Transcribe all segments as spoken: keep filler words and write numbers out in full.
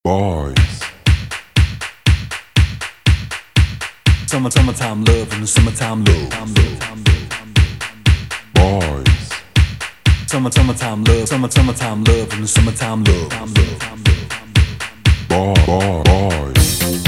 Boys. Summer, summertime love and summertime love. Boys. Summer, summertime love, summer, summertime love and summertime love. Boy, boy, boys.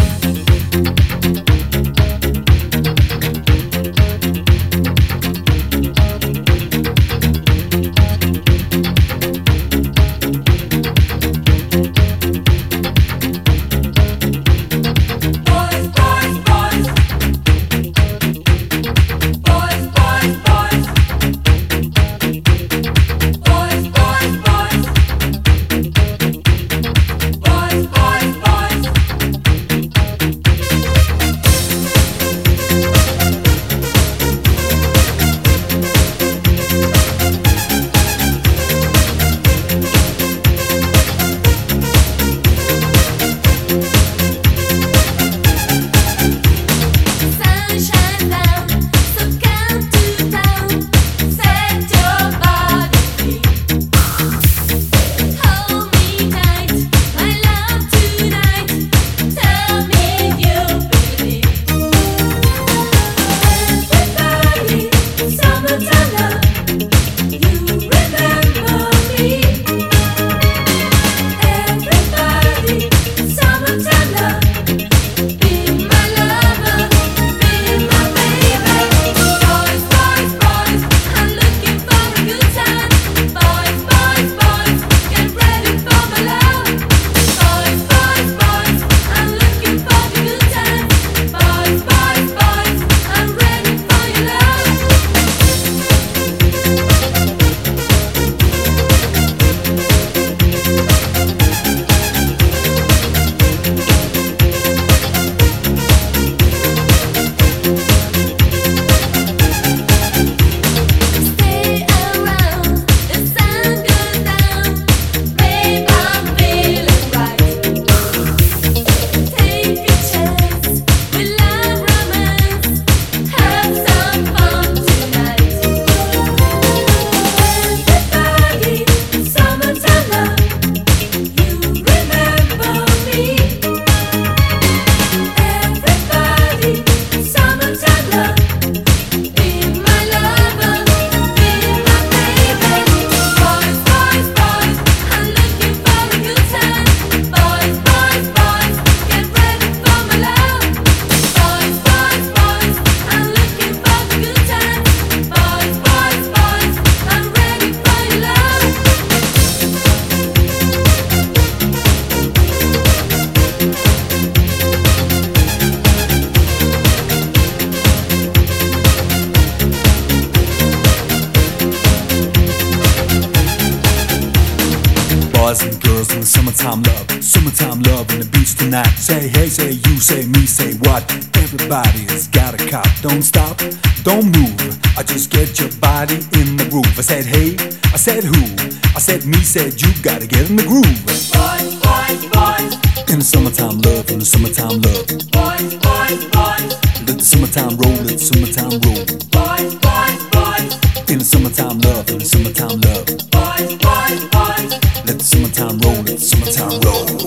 Boys and girls in the summertime love, summertime love on the beach tonight. Say hey, say you, say me, say what? Everybody's got a cop. Don't stop, don't move. I just get your body in the groove. I said hey, I said who? I said me, said you. Gotta get in the groove. Boys, boys, boys. In the summertime love, in the summertime love. Boys, boys, boys. Let the summertime roll, let the summertime roll. Boys, boys, boys. In the summertime love, in the summertime love. Boys, boys, boys. Let the summertime roll, let the summertime roll.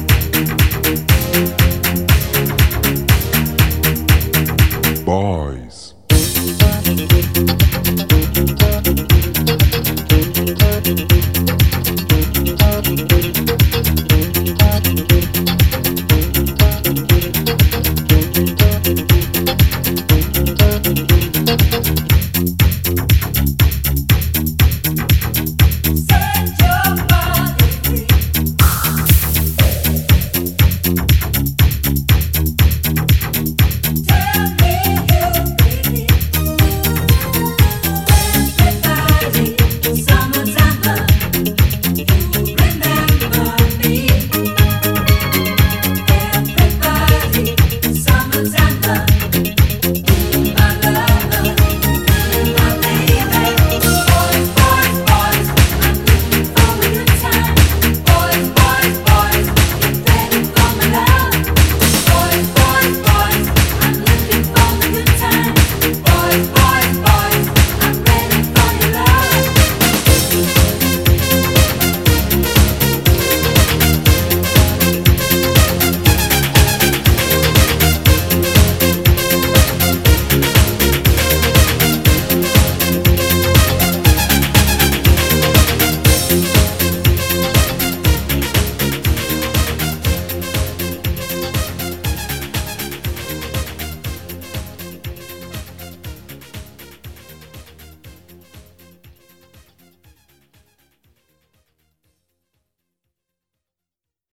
Boys.